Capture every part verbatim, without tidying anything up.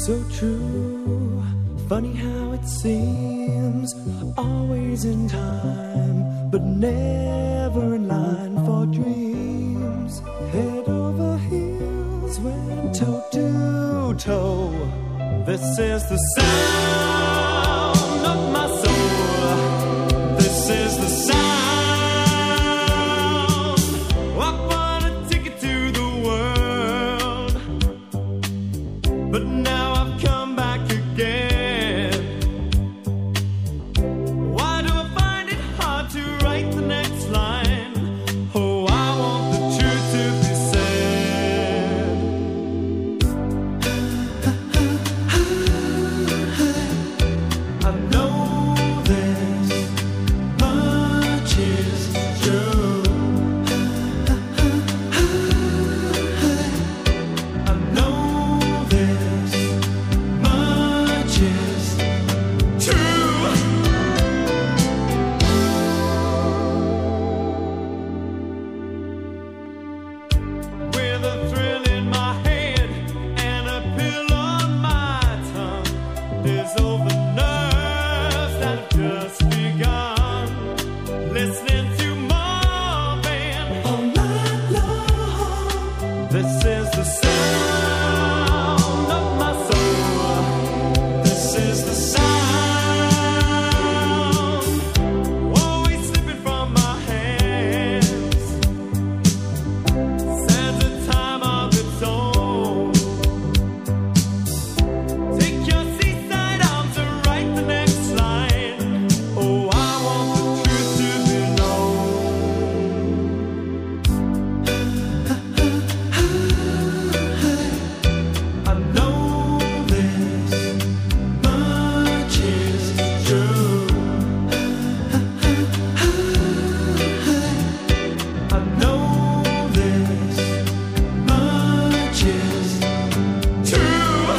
so true. Funny how it seems, always in time, but never in line for dreams. Head over heels, went toe to toe. This is the sound of my soul. This is the sound. I want a ticket to the world, but now I've come back again. Why do I find it hard to write the next line? Oh, I want the truth to be said. I know this much is true. I know this much is true. With a thrill in my head and a pill on my tongue, there's over nerves that have just begun. Listening to Marvin all night long. This is the sound of my soul. This is the sound, always slipping from my hands. Sands a time of its own. Take your seaside arms to write the next line. Oh, I want the truth to be known. I know this much is true. I know this much is true.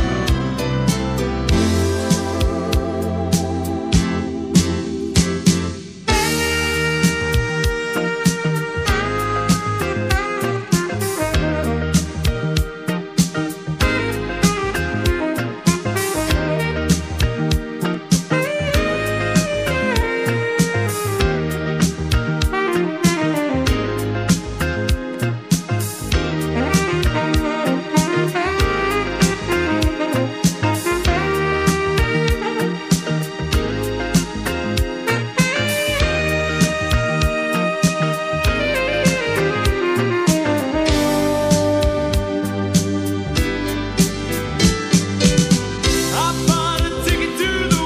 I bought a ticket to the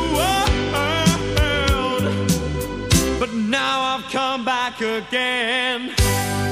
world, but now I've come back again.